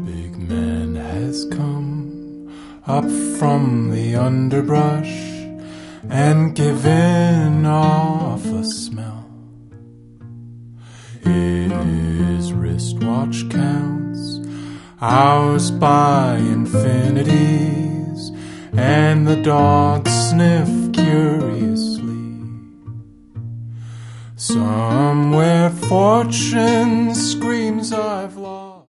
Big man has come up from the underbrush and given off a smell. His wristwatch counts hours by infinities, and the dogs sniff curiously. Somewhere fortune